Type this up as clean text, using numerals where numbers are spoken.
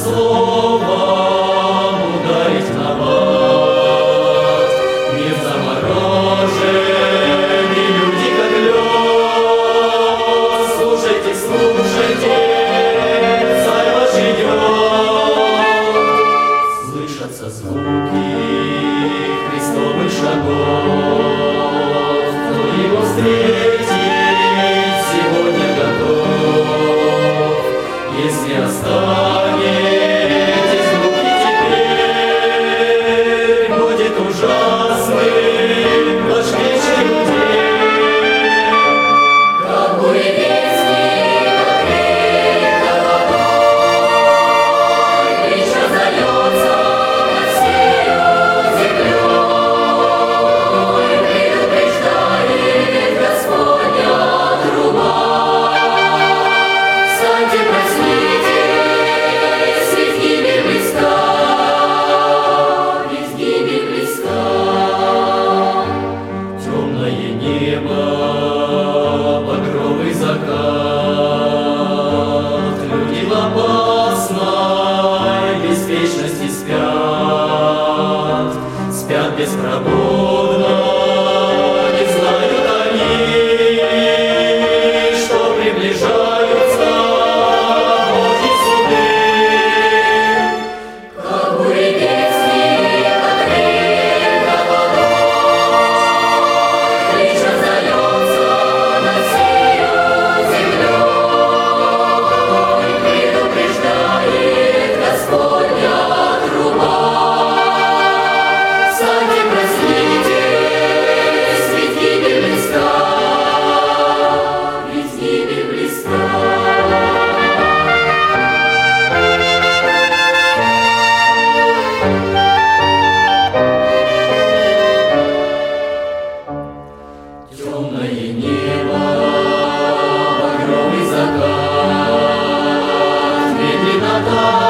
словом ударить в набат. Мир заморожен, и люди как лед. Слушайте, слушайте, царь ваш идет. Слышатся звуки Христовых шагов. Кто его встретит, сегодня готов. Если останетесь глухи теперь, будет ужасным ваш вечный день. Как буревестник, как река водой, крич раздается над всею землей, предупреждает Господня труба. Встаньте, проснитесь, ведь гибель близка, ведь гибель близка. Темное небо, багровый закат, люди в опасной беспечности спят, спят беспробудно, не знают они, что приближаются Божьи суды. Как буревестник, как река водой, крич раздается над всею землей, предупреждает Господня труба. Встаньте, проснитесь, ведь гибель близка, ведь гибель близка. Темное небо, багровый закат, медленно